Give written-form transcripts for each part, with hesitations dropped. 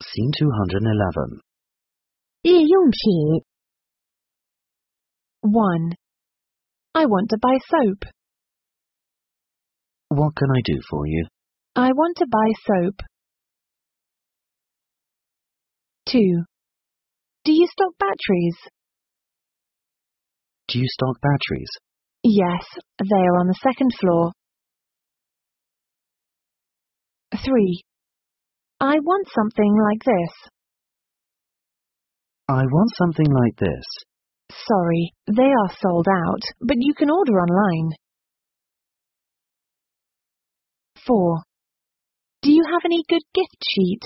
Scene 211. 日用品 1. I want to buy soap. What can I do for you? I want to buy soap. 2. Do you stock batteries? Do you stock batteries? Yes, they are on the second floor. 3. I want something like this. I want something like this. Sorry, they are sold out, but you can order online. 4. Do you have any good gift sheet?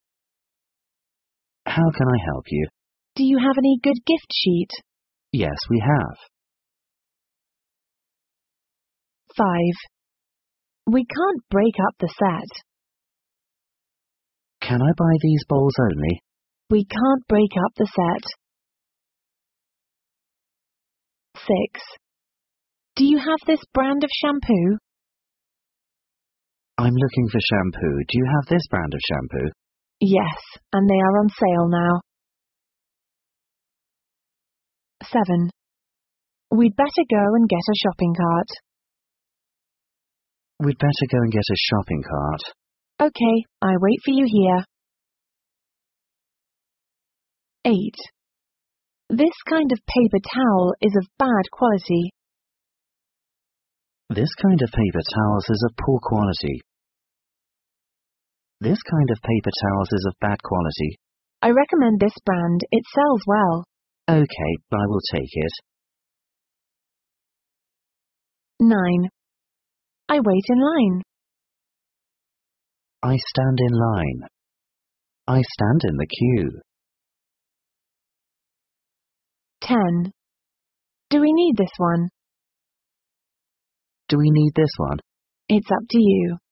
How can I help you? Do you have any good gift sheet? Yes, we have. 5. We can't break up the set. Can I buy these bowls only? We can't break up the set. 6. Do you have this brand of shampoo? I'm looking for shampoo. Do you have this brand of shampoo? Yes, and they are on sale now. 7. We'd better go and get a shopping cart. We'd better go and get a shopping cart. Okay, I wait for you here. 8. This kind of paper towel is of bad quality. This kind of paper towels is of poor quality. This kind of paper towels is of bad quality. I recommend this brand. It sells well. Okay, I will take it. 9. I wait in line. I stand in line. I stand in the queue. 10. Do we need this one? Do we need this one? It's up to you.